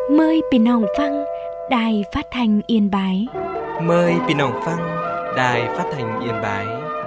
Mờiพี่น้องฟังđài phát thanh Yên Bái. Mời พี่น้องฟัง Đài Phát thanh Yên Bái.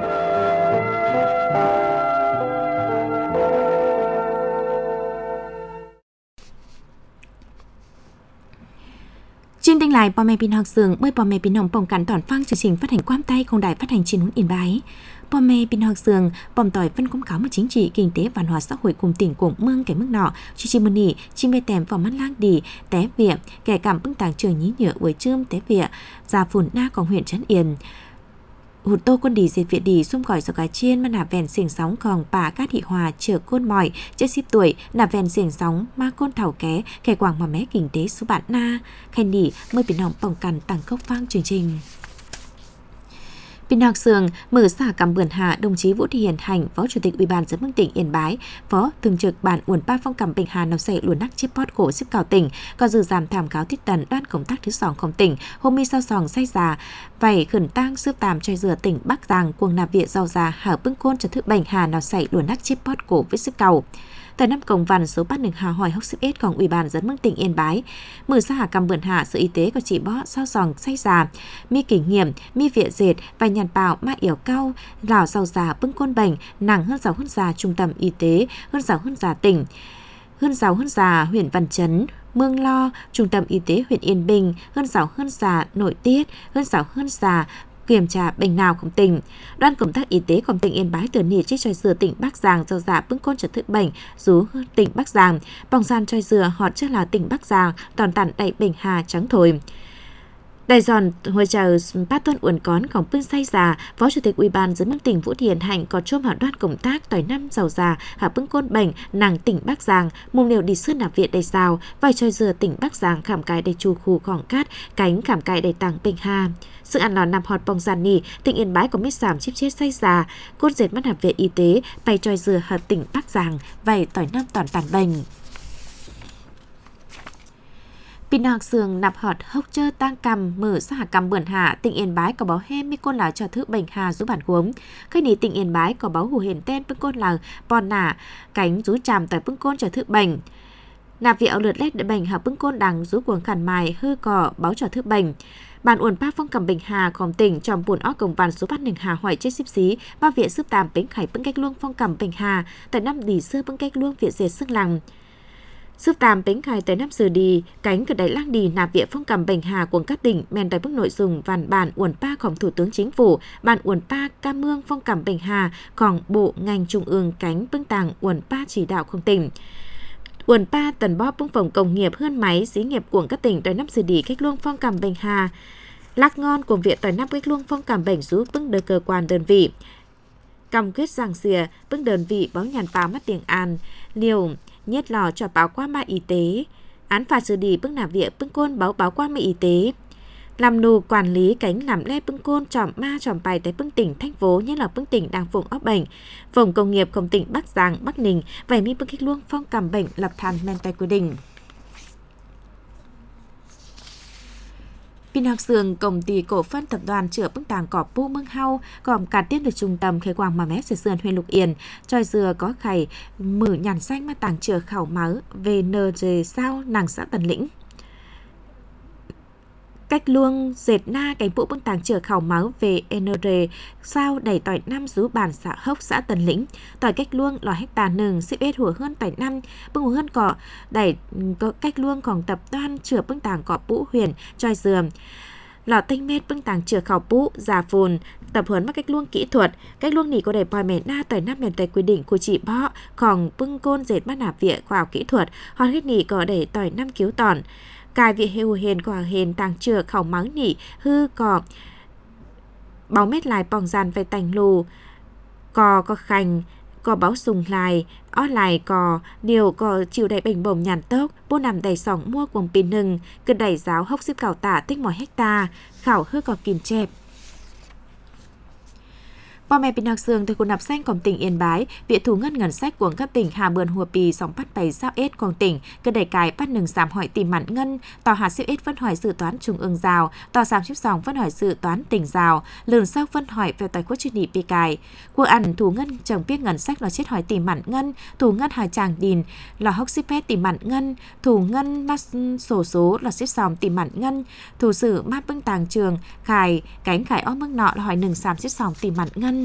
Chương trình lạiพ่อแม่พี่น้องสื่อเมื่อพ่อแม่พี่น้องป้องกันตอนฟังchương trình phát hành quang tayของđài phát hành Chín Yên Bái. พ่อแม่พี่น้องสื่อป้อมต่อยphân công cáo một chính trị kinh tế văn hóa xã hội cùng tỉnh cùng mương cái mức nọ chi chi mơn nỉ chi mê tèm vào mắt lang đi té việc kẻ cảm bưng tàng trường nhí nhựa với chươm té việc già phồn naของhuyện Trấn Yên hụt tô quân đi dệt Việt đi xung khỏi sọc cái chiên mà nạp vèn xiềng sóng còn bà cát thị hòa chờ côn mỏi chết ship tuổi nạp vèn xiềng sóng ma côn thảo ké kẻ quảng mà mé kinh tế số bạn na khen nỉ mới bị nòng bỏng cằn tăng cốc vang chương trình. Bình Hạc Sường mở xả cắm bươn hạ đồng chí Vũ Thị Hiền Hành, Phó Chủ tịch Ủy ban Dân Mương tỉnh Yên Bái, Phó Thường trực Ban Uẩn Pa Phong Cẩm Bình Hà nằm sậy luồn nắc chip pot cổ xếp cào tỉnh, còn dự giảm thảm cáo tiết tần đoan công tác thứ sòng không tỉnh, hôm mi sao sòng say già, vảy khẩn tang xếp tàm cho dừa tỉnh Bắc Giang cuồng nạp viện giàu già hở bưng côn cho thức Bình Hà nằm sậy luồn nắc chip pot cổ với xếp cào. Tại năm công văn số 31 Hà hỏi hốc xếp ếtของỦy ban Dân Mương tỉnh Yên Bái, mở ra hạ cầm bươn hạ Sở Y tế có chỉ bó sao sòng say già, mi kinh nghiệm, mi viện dệt và nhàn bào ma yểu cao, lào giàu già bưng côn bệnh, nặng hơn giàu hơn già trung tâm y tế, hơn giàu hơn già tỉnh, hơn giàu hơn già huyện Văn Chấn, Mương Lo, trung tâm y tế huyện Yên Bình, hơn giàu hơn già nội tiết, hơn giàu hơn già kiểm tra bệnh nào không tỉnh. Đoàn công tác y tế của tỉnh Yên Bái từ nỉ trích choi dừa tỉnh Bắc Giang do giả bưng côn trật tự bệnh rú tỉnh Bắc Giang, bòng gian choi dừa họ chưa là tỉnh Bắc Giang toàn tản đầy Bình Hà trắng thổi. Đại giòn hồi chờ bát tuần uẩn cónของbưng say già, Phó Chủ tịch Ủy ban Dân Mương tỉnh Vũ Thị Hiền Hạnh có chôm hảo đoàn công tác tỏi năm giàu già hạ bưng côn bệnh nàng tỉnh Bắc Giang, mùng liều đi sơn nạp viện đầy sao, vài choi dừa tỉnh Bắc Giang khảm cái đầy chu khu khoảng cát, cánh khảm cái đầy tàng Bình Hà. Sự ăn lò nằm họt bong giàn nỉ, tỉnh Yên Bái có mít giảm chip chết say già, côn dệt mắt nạp viện y tế, bày choi dừa hạ tỉnh Bắc Giang, vài tỏi năm toàn tàn bệnh. Bình Hạc Sường nạp họt hốc chơ tang cầm mở ra hạ cầm bươn hạ tỉnh Yên Bái có báo he mi côn là cho thứ bệnh hà rú bản gốm. Khách ní tỉnh Yên Bái có báo hù hiền tên bưng côn là bòn nả cánh rú tràm tại bưng côn cho thứ bệnh. Nạp viện lượt lét để bệnh hạ bưng côn đằng rú cuồng khản mài hư cỏ báo cho thứ bệnh. Ban Uẩn Pa Phong Cẩm Bình Hàของtỉnh trong buồn óc công văn số 31 Hà hỏi chết ship xí ba viện sức tàm bính khải bưng cách luông Phong Cẩm Bình Hà tại năm đỉ xưa bưng cách luông viện dệt sức lằng. Sức tàm bính khai tới năm giờ đi, cánh cửa đáy lang đi nạp viện Phong Cẩm Bình Hà của các tỉnh men tại bức nội dung văn bản Uẩn PaของThủ tướng Chính phủ, bản Uẩn Pa Cam Mương Phong Cẩm Bình Hàของbộ ngành trung ương cánh bưng tàng Uẩn Pa chỉ đạo không tỉnh. Uẩn Pa tần bóp bưng phòng công nghiệp hơn máy xí nghiệp của các tỉnh tới năm giờ đi cách luông Phong Cẩm Bình Hà. Lạc ngon của viện tới năm cách luông Phong Cẩm Bình giúp bưng đờ cơ quan đơn vị. Cam kết giảng xìa bưng đơn vị báo nhàn báo mắt tiếng An, liều nhét lò cho báo qua mạng y tế, án phạt xử lý bưng nạp viện bưng côn báo qua mạng y tế, làm nù quản lý cánh làm le bưng côn tròm ma tròm bài tại bưng tỉnh thành phố như là bưng tỉnh đang vùng óc bệnh, vùng công nghiệp công tỉnh Bắc Giang Bắc Ninh vậy mi bưng kích luông Phong Cẩm Bình lập thàn men tay quy định. Bình Hạc Sường công ty cổ phân tập đoàn chữa bưng tàng cỏ pu mương hau gồm cả tiếp được trung tâm khởi quang mà mé sườn huyện Lục Yên choi dừa có khải mở nhàn xanh mà tàng chữa khảo máu về NG sao nàng xã Tần Lĩnh. Cách luông dệt na cánh bộ bưng tàng chữa khảo máu về NR sao đẩy tỏi năm rú bản xã Hốc xã Tần Lĩnh tỏi cách luông lò hecta nừng xếp ết hùa hơn tỏi năm bưng hùa hơn cỏ đẩy cách luông còn tập đoàn chữa bưng tàng cỏ bũ huyền choi dừa lò tinh mét bưng tàng chữa khảo bũ già phồn tập huấn mắc cách luông kỹ thuật cách luông nỉ có để bòi mẹ na tỏi năm mềm tại quy định của chị bó còn bưng côn dệt mắt nạp viện khoa học kỹ thuật hòn hết nỉ có để tỏi năm cứu tòn cài vị hêu hền quả hền tàng chữa khảo máu nỉ hư cỏ báo mét lại bòng dàn về tành lù cò có khành cò báo sùng lại ó lại cò điều cò chịu đầy bệnh bổng nhàn tốc bố nằm đầy sòng mua quần pin nừng cứ đẩy giáo hốc xếp cào tả tích mỏi hecta khảo hư cò kìm chẹp. Bò mẹ bình học sương từ cột nạp xanhของtỉnh Yên Bái, việc thu ngân sách của các tỉnh Hà Bươn Hùa Pì, Sòng Bắt Bày Sao Ết của tỉnh, cơ đẩy cái bắt nừng giảm hỏi tìm mặn ngân, tòa hạt siêu ết phân hỏi dự toán trung ương rào, tòa giảm chip sòng phân hỏi dự toán tỉnh rào, lường sau phân hỏi về tài quốc chuyên nghị pi cài. Của ăn thu ngân chẳng biết ngân sách là chết hỏi tìm mặn ngân, thu ngân hỏi chàng đìn là hốc xếp pet tìm mặn ngân, thu ngân mắt sổ số là xếp sòng tìm mặn ngân, thủ sử mát bưng tàng trường, khải cánh khải óc mức nọ là hỏi nừng giảm xếp sòng tìm mặn ngân.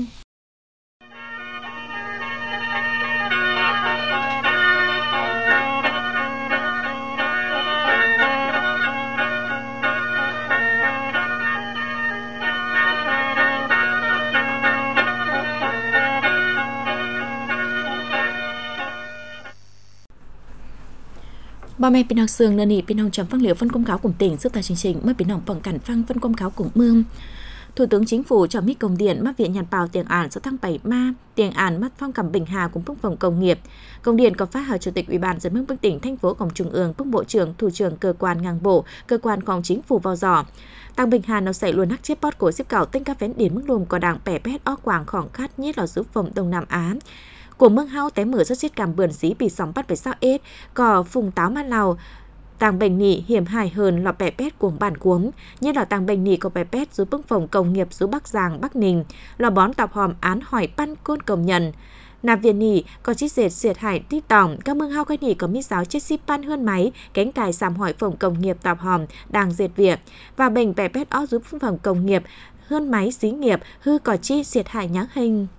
Bà mẹ bình học sương nợ nị bình học chấm phân liệu phân công cáo cùng tỉnh sức tài chương trình mới bình học bằng cảnh phăng phân công cáo cùng mương. Thủ tướng Chính phủ cho mít công điện mắc viện nhàn bào tiền ản số thăng 7 ma tiền ản mất phong cầm Bình Hà cùng phúc phòng công nghiệp. Công điện có phát hở chủ tịch Ủy ban dân mức bức tỉnh thành phố cùng trung ương phúc bộ trưởng thủ trưởng cơ quan ngang bộ cơ quan phòng chính phủ vào giỏ. Tăng Bình Hà nó xảy luôn hắc chép bót của xếp cảo tên các vén điển mức lùm có đảng bẻ bét ó quảng khỏng khát nhất là giúp phòng Đông Nam Á. Của mương hao té mở rất chết cảm bươn dí bị sóng bắt phải sao ết, cò phùng táo mát lào. Tàng bệnh nỉ hiểm hài hơn lọ bẻ pét của bản cuống, như là tàng bệnh nỉ có bẻ pét giúp bưng phòng công nghiệp giúp Bắc Giang, Bắc Ninh, lò bón tạp hòm án hỏi pan côn công nhận. Nạp viện nỉ có chít dệt diệt hải tí tỏng, các mương hao cái nỉ có mít giáo chết xí pan hơn máy, cánh cài sàm hỏi phòng công nghiệp tạp hòm đang dệt việc, và bệnh bẻ pét ó giúp phòng công nghiệp hơn máy xí nghiệp hư có chi diệt hại nháng hình.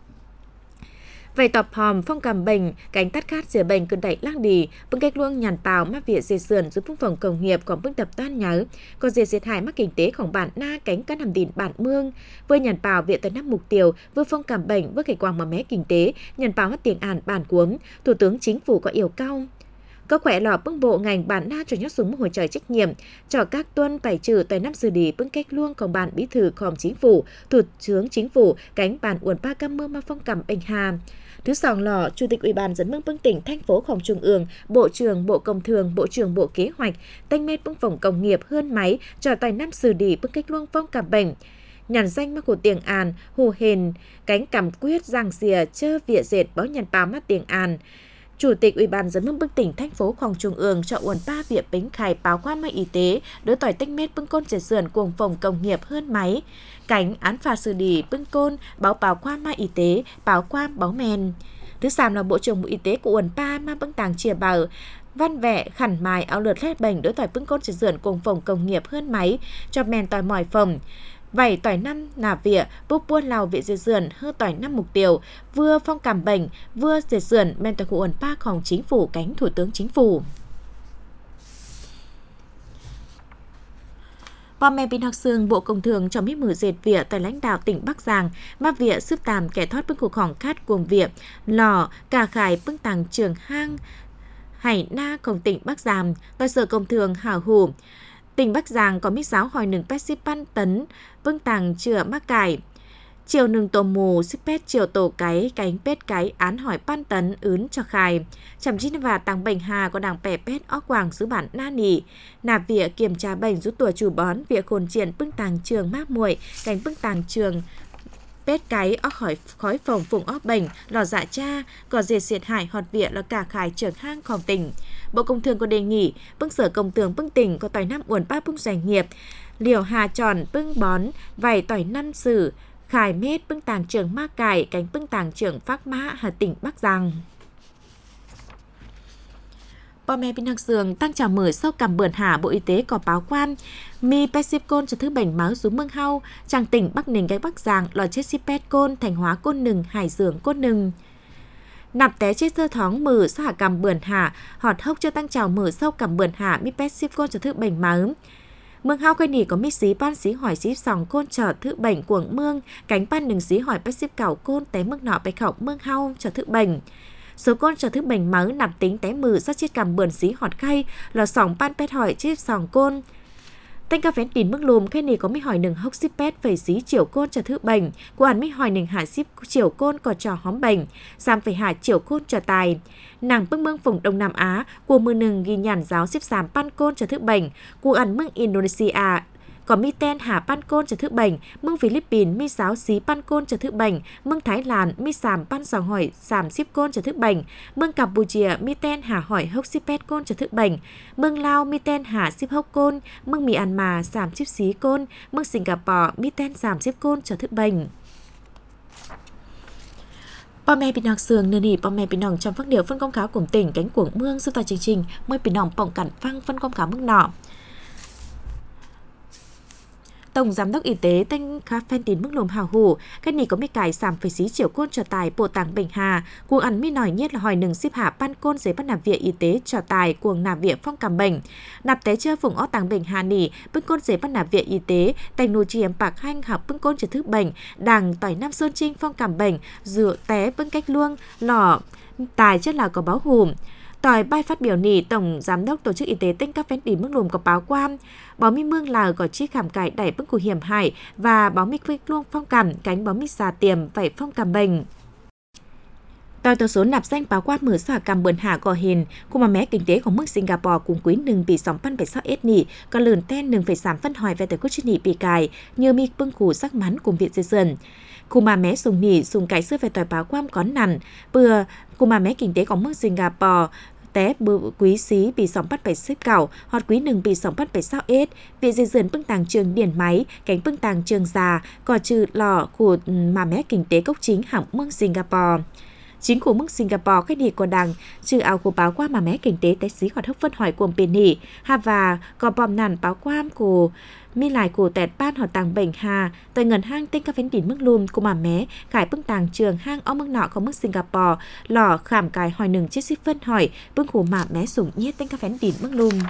Về tập hòm phong cầm bệnh, cánh tắt khát rửa bệnh cơn đẩy lăng đi, bưng cách luông nhàn tàu mắc viện diệt sườn giúp phòng công nghiệp còn bưng tập toán nhớ, còn diệt hại mắc kinh tếของbản na cánh các nằm đìn bản mương, vừa nhàn tàu viện tới năm mục tiêu, vừa phong cầm bệnh vừa cảnh quang mà mé kinh tế, nhàn tàu mất tiền ản bản cuống, thủ tướng chính phủ có yêu cao. Có khỏe lò bưng bộ ngành bản na cho nhóc súng hồi trời trách nhiệm, cho các tuân phải trừ tới năm xử lý bưng cách luôngของbản bí thưของchính phủ, thủ tướng chính phủ cánh bản uẩn ba cam mưa mà phong cầm Bình Hà. Thứ sòng lò, Chủ tịch Ủy ban dân mương bưng tỉnh thành phốของtrung ương, Bộ trưởng Bộ Công Thương, Bộ trưởng Bộ Kế hoạch, tanh mét bưng phòng công nghiệp hơn máy cho tài năm xử lý bưng cách luông phong cảm bệnh. Nhàn danh mắc của tiền àn, hù hền, cánh cảm quyết giang xìa chơ vịa dệt báo nhàn báo mắt tiền àn. Chủ tịch Ủy ban dân mương bưng tỉnh thành phốของtrung ương cho uẩn ba viện bính khải báo qua máy y tế, đối tỏi tanh mét bưng côn dệt sườn cùng phòng công nghiệp hơn máy. Cánh án phạt xử lý bưng côn báo qua máy y tế, báo qua báo men. Thứ sàm là Bộ trưởng Bộ Y tế của uẩn ba mà bưng tàng chia bảo văn vẽ khẩn mài áo lượt lét bệnh đối tỏi bưng côn dệt sườn cùng phòng công nghiệp hơn máy cho men tỏi mỏi phòng. Vảy tỏi năm nà vịa, búp buôn lào viện dệt sườn hư tỏi năm mục tiêu, vừa phong cảm bệnh, vừa dệt sườn men tỏi của uẩn baของchính phủ cánh thủ tướng chính phủ. Bò mẹ bình học sương Bộ Công Thương cho biết mở dệt vỉa tại lãnh đạo tỉnh Bắc Giang, mà vỉa sức tàm kẻ thoát bưng cuộc khỏng khát cuồng vỉa, lò, cà khải bưng tàng trường hang, hải naของtỉnh Bắc Giang, tại Sở Công Thương hảo hủ. Tỉnh Bắc Giang có mít giáo hỏi nừng pet ship pan tấn, bưng tàng chữa mắc cải. Chiều nừng tổ mù, ship pet chiều tổ cái, cánh pet cái án hỏi pan tấn, ướn cho khai. Chăm chín và tàng bệnh hà có đảng bẻ pet ó quảng giữ bản na nỉ. Nạp vỉa kiểm tra bệnh giúp tuổi chủ bón, vỉa khôn triển bưng tàng trường mát muội, cánh bưng tàng trường pet cái ó khỏi khói phồng phùng ó bệnh, lò dạ cha, có diệt hại họt vỉa là cả khải trưởng hangของtỉnh. Bộ Công Thương có đề nghị bưng Sở Công Thương bưng tỉnh có tỏi năm uẩn ba bưng doanh nghiệp, liều hà tròn bưng bón, vảy tỏi năm sử, khải mết bưng tàng trường ma cải, cánh bưng tàng trường Phác Mã hà tỉnh Bắc Giang. Bò mẹ bình học sương tăng trả mở sau cảm bươn hà Bộ Y tế có báo quan mi pesipcon cho thứ bệnh máu xuống mương hau trang tỉnh Bắc Ninh cái Bắc Giang lò chết sipet côn Thành Hóa côn nừng Hải Dương côn nừng. Nạp té chết sơ thoáng mở sau hạ cảm bươn hà họt hốc cho tăng trào mở sau cảm bươn hà mi pesipcon cho thứ bệnh máu. Mương hao cây nỉ có mít xí ban xí hỏi xí sòng côn trở thứ bệnh của mương cánh ban nừng xí hỏi pesip cảo côn té mức nọ bạch khẩu mương hao trở thứ bệnh. Số côn trở thứ bệnh máu nạp tính té mử sát chết cảm bươn xí họt khay là sòng ban pet hỏi chip sòng côn. Tên ca phén tín mức lùm khay nỉ có mít hỏi nừng hốc xí pet phẩy xí chiều côn trở thứ bệnh của ăn mít hỏi nừng hạ xíp chiều côn có trò hóm bệnh giảm phải hạ chiều côn trở tài. Nàng bưng mương vùng Đông Nam Á của mưa nừng ghi nhàn giáo xếp giảm pan côn trở thứ bệnh của ăn mương Indonesia có mi ten hà pan côn cho thứ bệnh, mương Philippines mi giáo xí pan côn cho thứ bệnh, mương Thái Lan mi sàm pan sòng hỏi sàm ship côn cho thứ bệnh, mương Campuchia mi ten hà hỏi hốc ship pet côn cho thứ bệnh, mương Lao mi ten hà ship hốc côn, mương Myanmar sàm ship xí côn, mương Singapore mi ten sàm ship côn cho thứ bệnh. พ่อแม่พี่น้องเสืองเนื้อนี่พ่อแม่พี่น้องจำฟังเดียวฟันก้อมขาวกลุ่มติ่งแก๊งกวงเมืองสุดตาจริงๆเมื่อพี่น้องป้องกันฟังฟันก้อมขาวเมืองหนอ Tổng Giám đốc Y tế Tênh Khá Phen Tín Mức Lùm Hào Hủ, cái này có mi cải giảm phải xí triệu côn cho tài bộ tàng Bình Hà, cuồng ăn mi nổi nhất là hỏi nừng xếp hạ pan côn giấy bắt nạp viện y tế cho tài cuồng nạp viện phong cảm bệnh. Nạp tế chơi vùng ó tàng Bình Hà nỉ, bưng côn giấy bắt nạp viện y tế, tành nô chiếm bạc hanh học bưng côn cho thức bệnh, đảng tỏi Nam Sơn Trinh phong cảm bệnh, dựa té bưng cách luông, lỏ, tài chất là có báo hùm. Tỏi bài phát biểu nỉ Tổng Giám đốc Tổ chức Y tế Tênh Các Phen Tín Mức Lùm có báo quan, báo mi mương là có chi khảm cải đẩy bức của hiểm hại và báo mi quích luông phong cảm cánh báo mi xà tiềm vậy phong cảm bệnh. Tỏi tổ số nạp danh báo quan mở xả cảm bờn hạ gò hình, cùng mà mé kinh tế của mức Singapore cùng quý nừng bị sóng pan 6 s nỉ, có lườn ten 1,3 phân hỏi về tới quốc chi nỉ bị cài, như mi bưng củ sắc mắn cùng viện dây dần. Cùng mà mé sùng nỉ sùng cái xưa về tỏi báo quan có nằm, bừa cùng mà mé kinh tế của mức Singapore té bự quý xí bị sóng bắt 7 xếp cảo, hoặc quý nừng bị sóng bắt 6 s, viện dây dần bưng tàng trường điển máy, cánh bưng tàng trường già, có trừ lò của mà mé kinh tế cốc chính hẳn mức Singapore. Chính của mức Singapore cái đi của đảng trừ áo của báo qua mà mé kinh tế tế xí hoạt hốc phân hỏi của bên nỉ hà và có bom nàn báo quan của mi lại của tẹt ban hoạt tàng Bình Hà tại ngân hang Tênh Các Phen Tín Mức Lùm của mà mé cải bưng tàng trường hang ở mức nọ của mức Singapore lò khảm cải hỏi nừng chiếc xích phân hỏi bưng của mà mé sủng nhét Tênh Các Phen Tín Mức Lùm.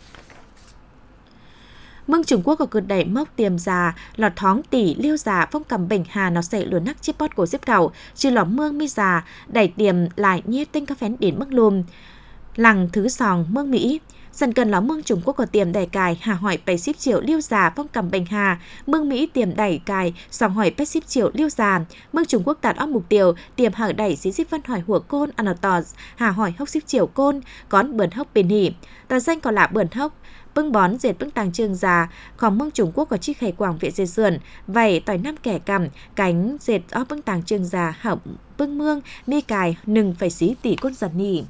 Mương Trung Quốc có cực đẩy mốc tiềm già, lọt thóng tỷ liêu già phong cầm Bình Hà nó sẽ lửa nắc chiếc bót của xếp cầu, trừ lọ mương mi già, đẩy tiềm lại nhét Tênh Các Phen Tín Mức Lùm. Lằng thứ sòng mương Mỹ, dần cần ló mương Trung Quốc có tiềm đẩy cài, hà hỏi 80 triệu liêu già phong cầm Bình Hà, mương Mỹ tiềm đẩy cài, sòng hỏi 80 triệu liêu già, mương Trung Quốc đạt óc mục tiêu, tiềm hở đẩy xí xích phân hỏi hùa côn, ăn tò, hà hỏi hốc xích triệu côn, con bờn hốc bên hỉ, tờ danh còn là bờn hốc, bưng bón dệt bưng tàng trường già, khoảng mương Trung Quốc có chiếc khẩy quảng viện dệt sườn, vậy tỏi năm kẻ cầm, cánh dệt ó bưng tàng trường già, hỏng bưng mương, mi cài, nừng phải xí tỷ côn giật nỉ.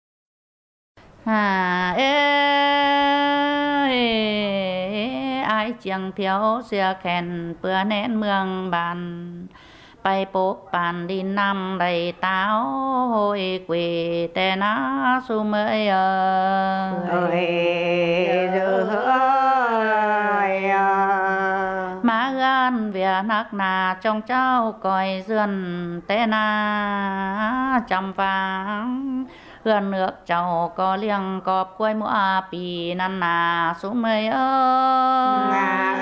Hà ê ai chẳng thiếu xưa khen bữa nén mương bàn bay bốc bàn đi năm đầy táo hồi quỳ tè ná su mới má gan về nắc nà trong cháu còi dườn tè ná chăm vàng hương nước cháu có liêng cọp quay mũa pì năn nà xuống mây ơi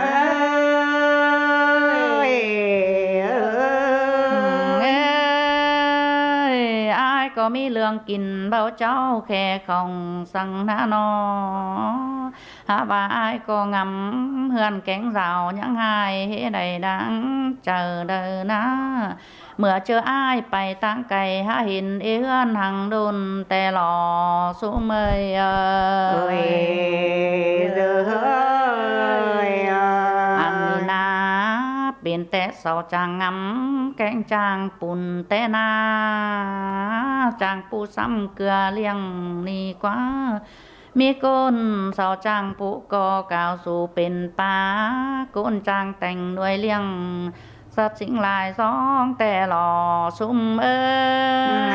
ai có mi lương kín bao cháu khe không sang ná nó và ai có ngắm hương cánh rào những hai hễ đầy đang chờ đợi ná mưa chờ ai bay tăng cày há hình yên hàng đồn tè lò xuống mây ơi anh na bên té sau chàng ngắm cánh chàng bùn té na chàng pu xăm cửa liêng ni quá mi côn sau chàng pu co cao su bên pa côn chàng thành nuôi liêng sát chính lại gióng tè lò sum ơi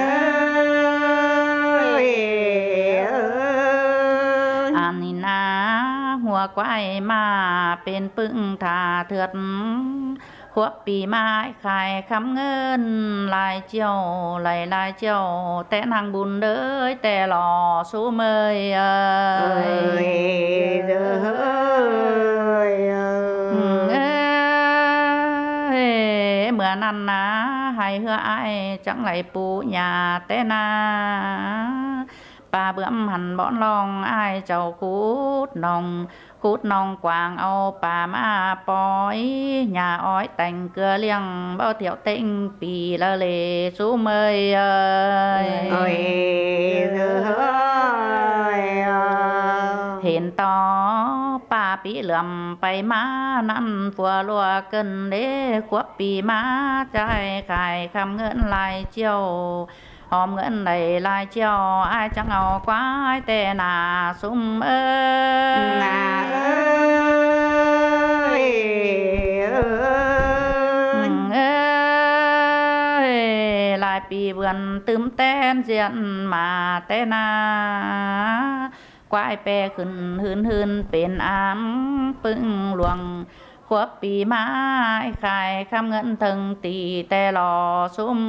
Anina hùa quay mà bên pưng thả thượt khuất bì mai khai khắm ngân lại chiều tén hàng bùn đới tè lò sum ơi mưa năn ná hay hứa ai chẳng lại phụ nhà té na bà bướm hẳn bọn lòng ai chầu cút nòng quàng âu bà ma bói nhà ói tành cửa liêng bao thiểu tinh bì lơ lề sú mơi ơi hiện to bà ปีเหลื่อมไปมานั่นผัวลัวเกินเด้ขวบปีมาใจขายคำเงินลายเจียวหอมเงินในลายเจียวไอ้จังเอาควายแต่หนาซุ่มนาลายปีเบือนตึมแต้นเสียนมาแต่นาควายแปรขึ้นหืนเป็นอามปึ้งหลวงขวบปีมาขายคำเงินถึงตีแต่หล่อซุ่ม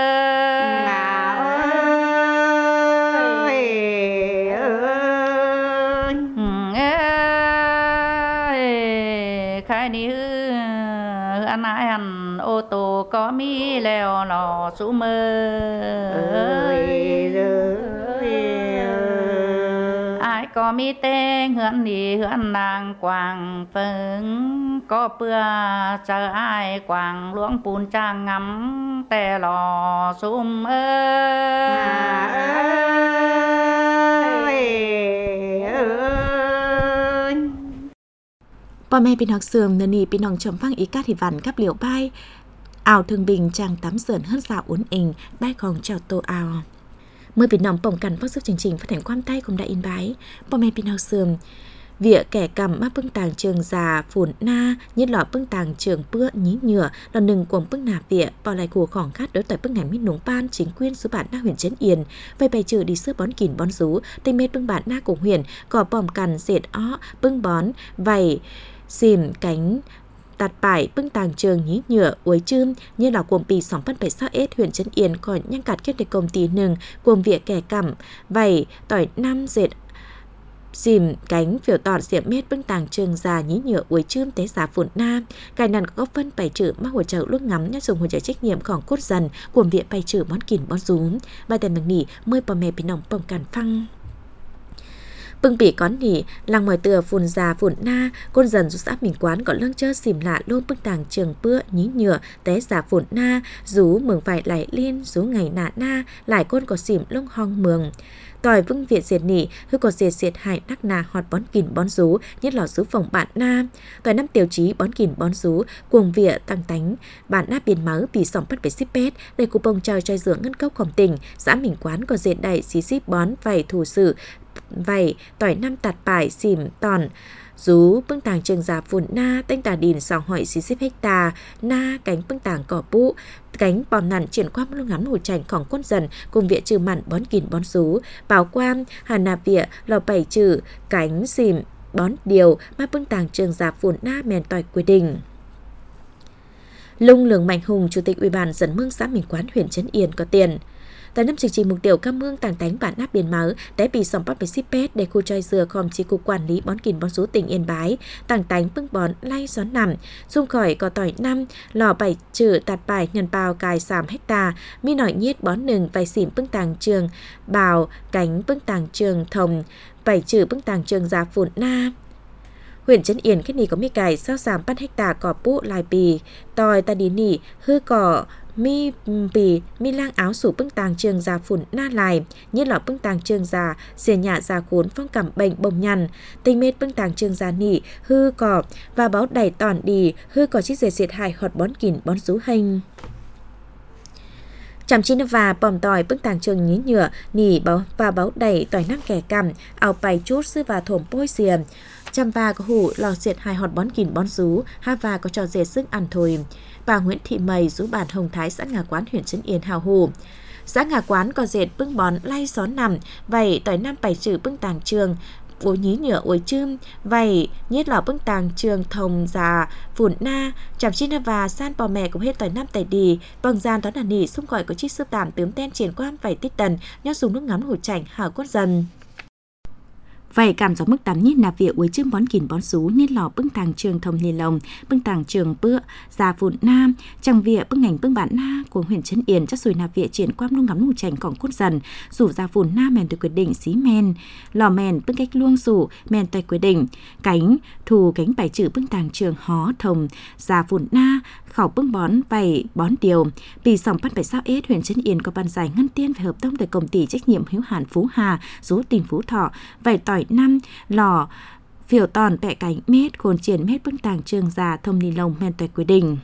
ขายนี่อันไหนอันโอโตก็มีแล้วหล่อซุ่มก็มีเต้งเหือนดีเหือนนางกวางเฟิงก็เปื่อเจออ้ายกวางหลวงปูนจ้างงำแต่หล่อซุ่มพ่อแม่พี่น้องเสื่อมเนนี่พี่น้องชมฟังอีกาที่วันกับเหลียวใบอ่าวถึงบิงจางตำเสื่อนเฮิรนสาวอุ่นเองใบของเจ้าโตอ่าวเมื่อพี่น้องป้องกันฟักซึกจริงๆphát hànhความใต้ของđại yên báiพ่อแม่พี่น้องเสื่อมvỉa kẻ cầm mắc bưng tàng trường già phủn na nhất lọ bưng tàng trường bữa nhí nhựa là nừng cuồng bưng nà vỉa bỏ lại của khoảng khát đối tại bưng ngày mít núng ban chính quyền số bản na huyện trấn yên vay bày trừ đi sữa bón kìn bón rú tây mết bưng bản na cùng huyện cỏ bòm cằn dệt ó bưng bón vầy xìm cánh tạt bài bưng tàng trường nhí nhựa uối chươm như là cuồng pì sóng phân bảy sao ết huyện trấn yên còn nhang cạt kết để công ty nừng cuồng vỉa kẻ cầm vầy tỏi năm dệt xìm cánh phiểu tọt diệm mét bưng tàng trường già nhí nhựa uối chươm tế giả phụn na cài nằn góp phân bài trừ mắc hỗ trợ lúc ngắm nhắc dùng hỗ trợ trách nhiệmของcốt dần cuồng vỉa bài trừ món kìn bón rúm bài tên bằng nỉ mơi bò mè bị nòng bông càn phăng bưng bỉ có nỉ làng mỏi tựa phùn già phùn na côn dần rút xã mình quán có lương chơ xìm lạ lôn bưng tàng trường bữa nhí nhựa té giả phùn na rú mường phải lại liên rú ngày nạ na lại côn có xìm lông hong mường tỏi vưng việt diệt nỉ hư có diệt hại đắc nà hot bón kìn bón rú nhất là rú phòng bạn na tỏi năm tiêu chí bón kìn bón rú cuồng vỉa tăng tánh bạn na biển máu bị sòng bắt bể ship pet đầy cụ bông trời chơi dưỡng ngân cốc khổng tình xã mình quán có diệt đầy xí ship bón vảy thủ sử vảy tỏi năm tạt bài xìm tòn rú bưng tàng trường già phùn na tanh tà đìn sòng hỏi xí ship hecta na cánh bưng tàng cỏ bụ cánh bòm nằn triển qua một ngắn hủ chảnhของquân dần cùng vỉa trừ mặn bón kìn bón rú bảo quam hà nạp vỉa lò bảy trừ cánh xìm bón điều mà bưng tàng trường già phùn na mèn tỏi quy định Lung Lường Mạnh Hùng, Chủ tịch Ủy ban Dân Mương xã Mình Quán huyện Trấn Yên có tiền. Tại năm chương trình mục tiêu cam mương tàng tánh bản áp biển máu đã bị sòng bắt với ship pet để khu trôi dừa khom chỉ cục quản lý bón kìn bón rú tỉnh Yên Bái tàng tánh bưng bón lay gió nằm dung khỏi có tỏi năm lò bảy trừ tạt bài nhận bào cài 3 hecta mi nổi nhiết bón nừng vài xỉm bưng tàng trường bào cánh bưng tàng trường thồng bảy trừ bưng tàng trường già phụn na. Huyện Trấn Yên kết nỉ có mi cài sao 3 hecta cỏ bụ lại bì tỏi ta đi nỉ hư cỏ mi bì mi lang áo sủ bưng tàng trường già phủn na lại như lọ bưng tàng trường già xìa nhạ già khốn phong cảm bệnh bồng nhằn tinh mết bưng tàng trường già nỉ hư cỏ và báo đẩy tòn đi hư cỏ chiếc dệt hại hot bón kìn bón rú hành chằm chín và bòm tỏi bưng tàng trường nhí nhựa nỉ báo và báo đẩy tỏi năm kẻ cằm áo bài chút sư và thổm bôi xiềm chằm và có hủ lò dệt hại hot bón kìn bón rú ha và có trò dệt sức ăn thôi. Bà Nguyễn Thị Mầy, rú bản Hồng Thái, xã Ngà Quán, huyện Trấn Yên hào hủ. Xã Ngà Quán có dệt bưng bón lay gió nằm, vầy tỏi năm bảy trừ bưng tàng trường, bố nhí nhựa uối chươm, vầy nhiết lò bưng tàng trường thồng già phủn na, chằm chín và san bò mẹ cũng hết tỏi năm tẩy đi, bằng gian đó là nỉ xung gọi có chiếc sướp tạm tướm ten triển quan vầy tít tần, nhót dùng nước ngắm hủ chảnh hào cốt dần. Vậy cảm gió mức tắm nhít nạp vỉa uối chươm bón kìn bón rú nhiết lò bưng tàng trường thồng nì lồng bưng tàng trường bữa già phụn nam chẳng vỉa bưng ngành bưng bản na của huyện Trấn Yên chắc rồi nạp vỉa triển qua luôn ngắm nụ chành cỏng cốt dần rủ già phụn na mèn từ quyết định xí men lò mèn bưng cách luông rủ mèn tại quyết định cánh thù cánh bài chữ bưng tàng trường hó thồng già phụn na khảo bưng bón vầy bón điều vì sòng bắt phải sao ết huyện Trấn Yên có ban giải ngân tiên về hợp đồng tại công ty trách nhiệm hữu hạn Phú Hà rú tỉnh Phú Thọ vầy tỏi năm lò phiểu tòn bẹ cánh mét khôn triển mét bưng tàng trường già thông ni lông men tuệ quy định.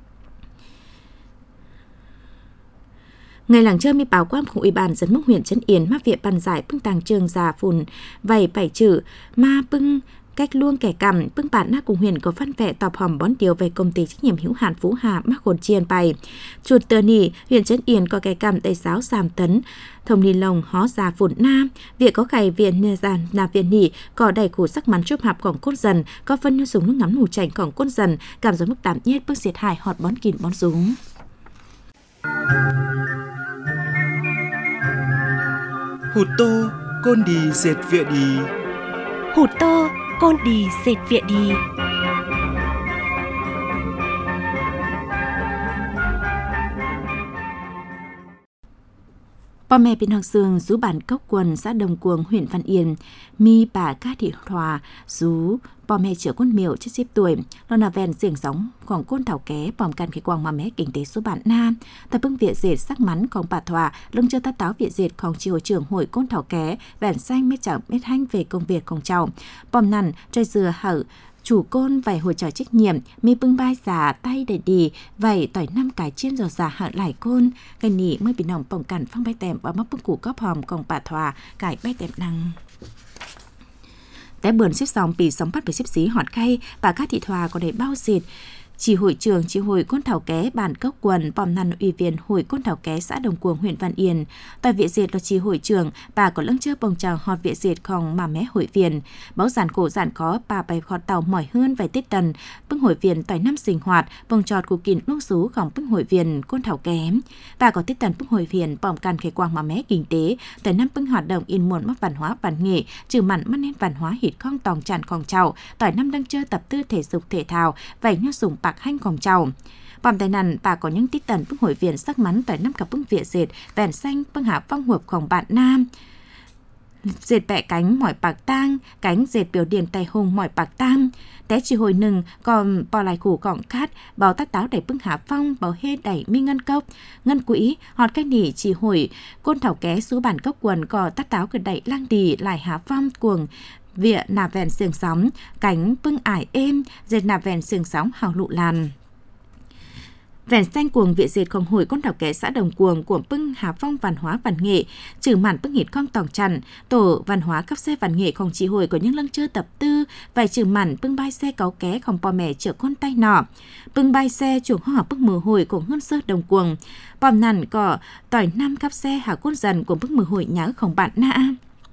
Ngày làng chơi mi báo quang của ủy ban dân mức huyện Trấn Yên mắc viện bàn giải bưng tàng trường già phùn vầy bảy chữ ma bưng cách luông kẻ cầm bưng bản na cùng huyện có phân vẽ tọp hòm bón điều về công ty trách nhiệm hữu hạn Phú Hà mắc hồn chiên bày chuột tờ nỉ huyện Trấn Yên có kẻ cầm tay giáo sàm tấn thông ni lồng hó già phùn nam việc có khải viện nề giàn nà viện nỉ có đầy củ sắc mắn chốt hạpของcốt dần có phân như súng nước ngắm ngủ chảnhของcốt dần cảm gió mức tạm nhiệt bước diệt hại họt bón kín bón súng. Hụt tô, côn đi dệt viện đi. Hụt tô, côn đi dệt viện đi. Bà mẹ bên Hoàng Sương rú bản cốc quần xã Đồng Cuồng huyện Văn Yên mi bà Cát Thị Hòa rú bà mẹ chữa con miểu chết ship tuổi lo là ven xiềng sóng khoảng côn thảo ké bòm can khi quang mà mẹ kinh tế số bản nam tập bưng viện dệt sắc mắnของbà Thòa lưng cho ta táo viện dệtของchi hội trưởng hội côn thảo ké vẹn xanh mét chảo mét hanh về công việcของcháu bòm nằn trời dừa hở chủ côn vảy hồi trò trách nhiệm mi bưng bai giả tay để đi vảy tỏi năm cái chiên giò giả hạ lại côn cái nỉ mới bị nòng bỏng cản phong bay tèm và móc bưng củ cóp hòm còn bà Thòa cải bay tèm năng té bườn xếp sòng bị sóng bắt với xếp xí họt khay bà Cát Thị Thòa có để bao xịt chỉ hội trưởng chỉ hội côn thảo ké bản cốc quần bòm nằn ủy viên hội côn thảo ké xã Đồng Cuồng huyện Văn Yên tại viện diệt là chỉ hội trưởng bà có lưng chơ bồng chào họt viện diệtของmà mé hội viên báo giản cổ giản có bà bày họt tàu mỏi hơn vài tết tần bưng hội viên tỏi năm sinh hoạt bồng trọt của kín nước xúของbưng hội viên côn thảo ké bà có tết tần bưng hội viên bòm can khề quang mà mé kinh tế tại năm bưng hoạt động in muôn mắc văn hóa văn nghệ trừ mặn mắt nét văn hóa hít khong tòng trànของchậu tỏi năm đang chơi tập tư thể dục thể thao vảy nhau sủng bạc hanhของchậu bòm tài nằn bà có những tít tần bưng hội viên sắc mắn tại năm cặp bưng viện dệt vẹn xanh bưng hạ phong huệpของbạn nam dệt bẹ cánh mỏi bạc tang cánh dệt biểu điển tay hùng mỏi bạc tang té chỉ hồi nừng còn bò lại củ cọng cát bào tát táo đẩy bưng hạ phong bào hê đẩy mi ngân cốc ngân quỹ họt cái nỉ chỉ hồi côn thảo ké số bản cốc quần cò tát táo cửa đẩy lang đì lại hạ phong cuồng vịa nà vẹn xiềng sóng cánh bưng ải êm dệt nà vẹn xiềng sóng hào lụ làn vẹn xanh cuồng viện dệtของhội côn thảo ké xã Đồng Cuồng của bưng hà phong văn hóa văn nghệ trừ màn bưng hít con tòng trần tổ văn hóa cấp xe văn nghệของchỉ hội của những lăng chơi tập tư vài trừ màn bưng bai xe cáu kéของbò mẹ chở con tay nọ bưng bai xe chuồng hò bưng mờ hội của ngân sơ Đồng Cuồng bòm nằn cỏ tỏi năm cấp xe hà côn dần của bưng mờ hội nhớของbạn na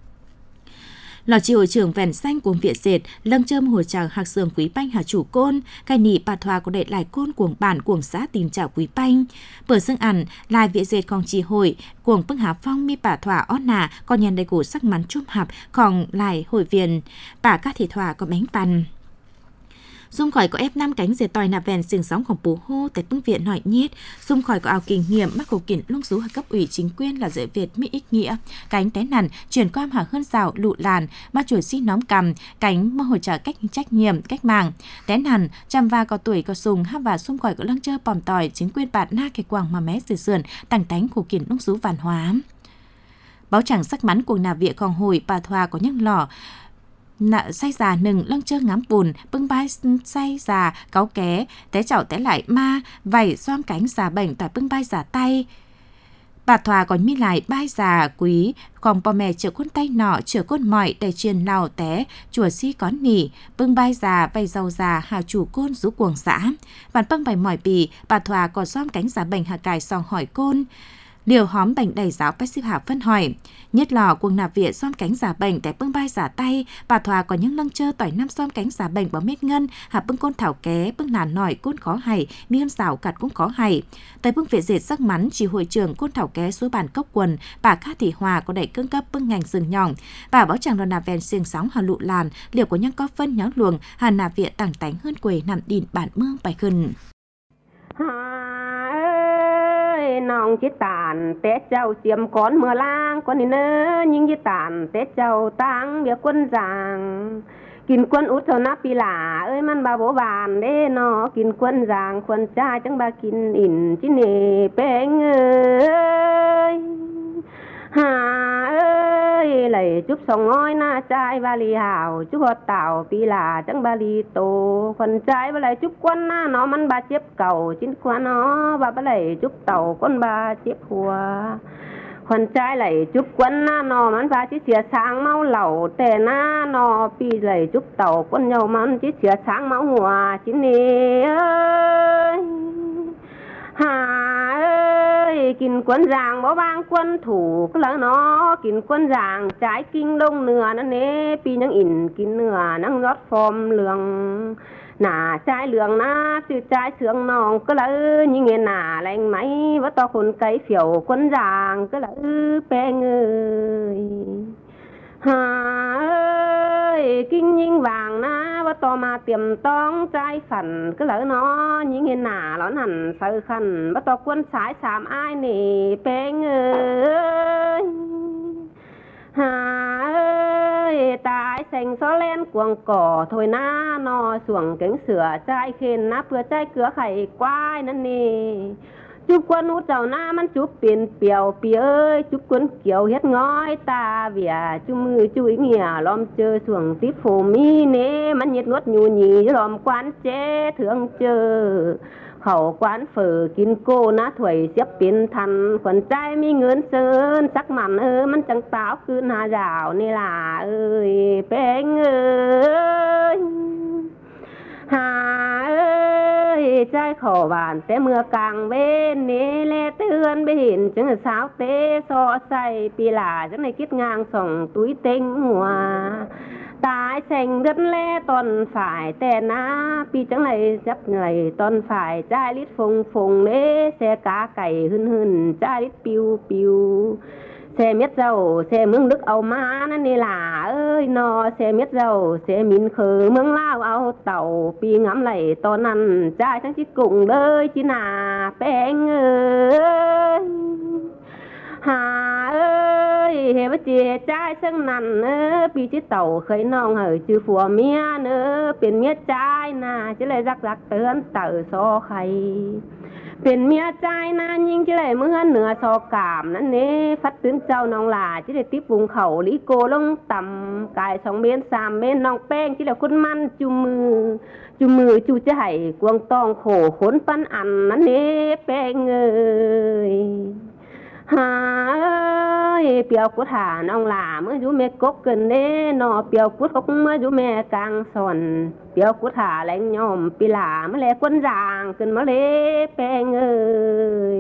lò chỉ hội trưởng vẹn xanh cuồng viện dệt lâng châm hồi chào hạc sườn quý banh hà chủ côn cái nỉ bà Thòa có đệ lại côn cuồng bản cuồng xã tìm chào quý banh bờ xương ẩn lại viện dệtของchỉ hội cuồng bưng hà phong mi bà Thòa ót nà còn nhận đầy củ sắc mắn chôm hạp còn lại hội viên bà Cát Thị Thòa có bánh pan Dung khỏi có ép 5 cánh dệt tỏi nà vẹn xiềng sóngของbố hô tại bưng viện nội nhiết Dung khỏi có áo kinh nghiệm mắc cầu kiện lung rú cấp ủy chính quyền là dễ Việt mỹ ích nghĩa cánh té nằn chuyển qua hàng hơn rào lụ làn ma chuột xí nóm cầm cánh mơ hỗ trợ cách trách nhiệm cách mạng té nằn chăm va có tuổi có sùng hát và xung khỏi có lăng chơ bòm tỏi chính quyền bạn na cái quàng mà mé sườn sườn tàng tánh của kiện lung rú văn hóa báo chẳng sắc mắn của nà viện còn hồi bà Thòa có những lò nạ say già nừng lăng chơ ngắm bùn bưng bai say già cáu ké té chảo té lại ma vảy xoam cánh già bệnh tại bưng bai già tay bà Thòa còn mi lại bai già quý còn bò mẹ chở con tay nọ chở con mỏi đầy truyền lào té chùa si có nỉ bưng bai già vầy giàu già hào chủ côn rú cuồng xã bàn bưng bài mỏi bì bà Thòa còn xoam cánh già bệnh hà cài sòng hỏi côn điều hóm bệnh đầy giáo bách xếp hạ phân hỏi nhất lò cuồng nạp viện xóm cánh giả bệnh tại bưng bai giả tay bà Thòa có những lăng chơ tỏi năm xóm cánh giả bệnh bảo mết ngân hạ bưng côn thảo ké bưng nàn nỏi côn khó hay miên xảo cặt cũng khó hay tại bưng viện dệt sắc mắn chỉ hội trưởng côn thảo ké số bản cốc quần bà Cát Thị Hòa có đẩy cương cấp bưng ngành rừng nhỏng bà báo chẳng là nạp vẹn xiềng sóng hà lụ làn liệu có những có phân nháo luồng hà nạp viện tàng tánh hơn quầy nằm đìn bản mương bài khẩn น้องจิตานแต่เจ้าเสียมก้อนเมื่อล้างก้อนนี่เนอยิงจิตานแต่เจ้าตังเบียกวนจางกินกวนอุดเท่านับปีหลาเอ้ยมันบาโบบานเด้นอกินกวนจางควนจ้าจังบากินอินจิเนเป้งเอ้ยหาเอ้ยไหล chúc sòng ngói na trai ba lì hào chúc họ tảo pi là chẳng ba lì tổ phần trai ba lại chúc quân na nó mắn ba chiếc cầu chín qua nó ba lại chúc tàu quân ba chiếc hùa phần trai lại chúc quân na nó mắn ba chiếc xìa sáng máu lẩu tè na nó pi lại chúc tàu quân nhau mắn chiếc xìa sáng máu hùa chín nè ơi hà ơi kín quân ràng bỏ vang quân thủ cứ lỡ nó kín quân ràng trái kinh đông nửa nó nế pi nhang in kín nửa nang rót phom lường nà trái lường na từ trái sướng nòng cứ lỡ như nghe nà lành máy vỡ to khôn cây phiểu quân ràng cứ lỡ pe người hà ơi kinh nhìn vàng na vỡ to mà tiềm tông trái phản cứ lỡ nó như nghe nà lón hẳn sơ khăn vỡ to quân sái sám ai nè pe người hà ơi tại sành xó len cuồng cỏ thôi na nó xuồng cánh sửa trái khen na vừa trái cửa khẩy quai nè nè chúc quân út giàu naมันchúc tiền piều pi ơi chúc quân kiều hết ngói ta vỉa chúc mưa chú ý nghìa lom chơi xuồng tít phù mi nèมันnhiệt nuốt nhù nhì lom quán chế thương chơi khẩu quán phở kín cô ná thủy xếp biến thành quần trai mi ngươn sơn sắc mặnมันchẳng táo cứ na rào nè là ơi bén ơi hà ơi trai khổ bàn té mưa càng bên nè lê tươn bên hình chứng sáo tế so say pi là chẳng này kết ngang sòng túi tinh hòa tại sành đất lê toàn phải tè na pi chẳng này chấp này toàn phải trai lít phùng phùng nế xe cá cày hưn hưn trai lít piu piu xe miết dầu xe mương đức áo má nè là ơi nó xe miết dầu xe min khờ mương lao áo tàu pi ngắm lại to năn trai chẳng chỉ cùng đời chỉ nà bén ơi hà ơi hè bất chìa trai sân nằn pi chiếc tàu khởi nong hở chư phùa mía nữa biển mía trai nà chứ lại rắc rắc tớn tờ so khayเป็นเมียใจนะยิ่งจะได้เมื่อเหนือซอกามนั่นเน่ฟัดตื้นเจ้าน้องหลาจะได้ติบวงเขาลิโกลงต่ำกาย2 เมตร 3 เมตรน้องแป้งที่แล้วคุณมันจูมือจูจะให้กวงตองโขขนปันอันนั่นเน่แป้งเอ้ยหาเปียวกุดหาน้องหลาเมื่ออยู่แม่กบเกินเน่นอเปียวกุดกเมื่ออยู่แม่กลางสอนเปียวกุดหาแรงยอมปีหลาเมื่อแลกวนรางเกินมาเลแป้งเอ้ย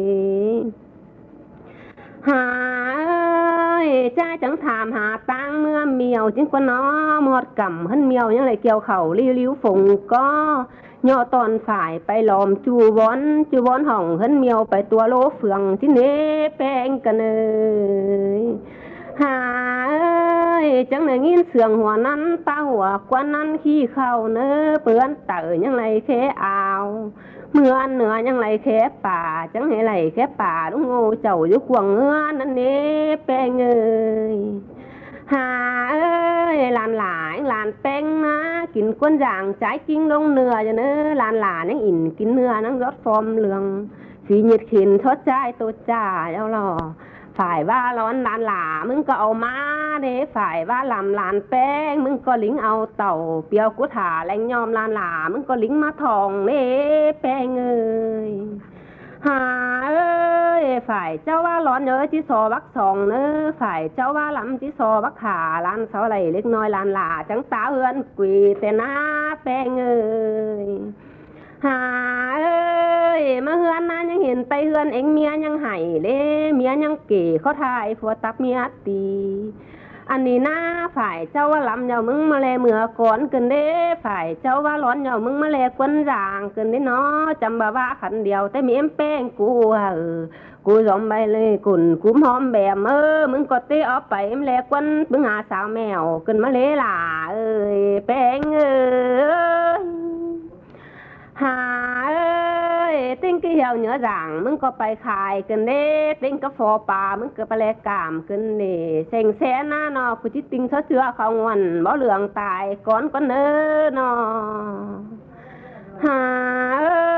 หาใจจังถามหาตังเมื่อเมียวจึงกว่าน้อหมดกำหันเมียวยังไรเกี่ยวเข่าลิ้วฝงก็ย่อตอนฝ่ายไปหลอมจูวอนห่องหันเมียวไปตัวโลเฟืองที่เนแป้งกันเลยหาจังไหนงินเสืองหัวนั้นตาหัวกว่านั้นขี้เข่าเนื้อเปื้อนเต๋อยังไรแค่เอาเมื่อเหนือยังไรแค่ป่าจังไหนไรแค่ป่าลุงโง่เจ้าอยู่ขวงเงือนั่นเนแป้งเอ้ยหาลานหลายลานแป้งนะกินก้นย่างtrái kinh đông nửa cho nó làn là nó ỉn kín nửa nó rót phom lường phí nhiệt khiến thoát trái tốt trà nhau lò phải va lón làn làมึงก็เอามาเด้ฝ่ายว่าลำลานแป้งมึงก็ลิงเอาเต่าเปียวกุดหาแรงยอมลานหลามึงก็ลิงมาทองเด้แป้งเอ้ยหาเอ้ยฝ่ายเจ้าว่าร้อนเยอะที่ซอบักสองเนอฝ่ายเจ้าว่าลำที่ซอบักขาลานเสาไหลเล็กน้อยลานหลาจังตาเฮือนกุยแต่หน้าแป้งเอ้ยหาเอ้ยมาเฮือนนะยังเห็นไปเฮือนเอ็งเมียยังไห้เล่เมียยังเก๋เขาทายผัวตับเมียตีอันนี้หน้าฝ่ายเจ้าว่าลำเดี๋ยวมึงมาแลเมื่อก่อนเกินเด้ฝ่ายเจ้าว่าร้อนเดี๋ยวมึงมาแลกวนรางเกินเด้เนาะจำบ่าว่าขันเดียวแต่เมียแป้งกูกูยอมไปเลยกุ่นกูหอมแบบมึงก็เตะออกไปเอ็มแลกวนมึงหาสาวแมวเกินมาเลล่ะเอ้ยแป้งเอ้ยหาเอ้ยติ้งกี่เหี่ยวเหนือร่างมึงก็ไปขายกันเด้ติ้งก็ฟอป่ามึงก็ไปแลกกามกันเด้เซ็งแสนนะเนาะกูจิติ้งเชื่อเขางวนบ่เหลืองตายก่อนก็เน้อเนาะหาเอ้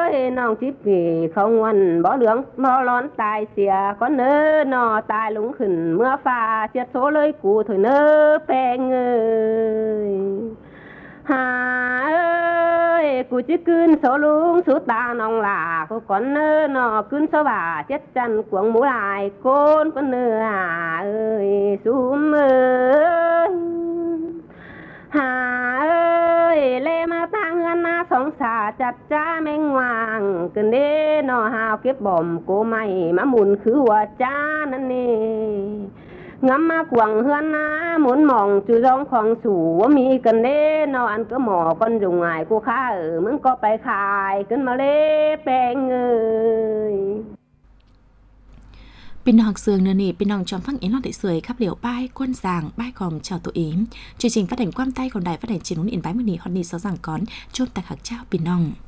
ơi nòng chít vì không ngoan bỏ lưỡng bỏ lón tài xìa có nơ nọ tài lúng khẩn mưa pha chết số lời cụ thời nơ phèn ơi hà ơi cụ chỉ cươn số lúng số ta nòng là cô con nơ nọ cươn số bà chết chăn cuồng mũ lại con nơ hà ơi xuống ơi hà ơi lê ma tăng ngân na sóng xả chặt cha mênh hoàng cần đê nọ hào kiếp bom cô mày mà muốn khứ hòa cha năn nê ngắm ma quẳng hươn na muốn mong chú rong khoang sủ mi cần đê nọ ăn cứ mỏ con dùng ngài cô khá ởมึงcóไปขายขึ้นมาเล่แปงเอ้ย Bên học sường nửa nỉ bên nòng trong phăng yến lọt đại sưởi khắp liều bai quân giàng bai còm chào tổ yếm chương trình phát hành quam tay còn đài phát hành chiến huấn yến bái mười nỉ hot nỉ sáu giảng cón chôm tạc hạc trao bên nòng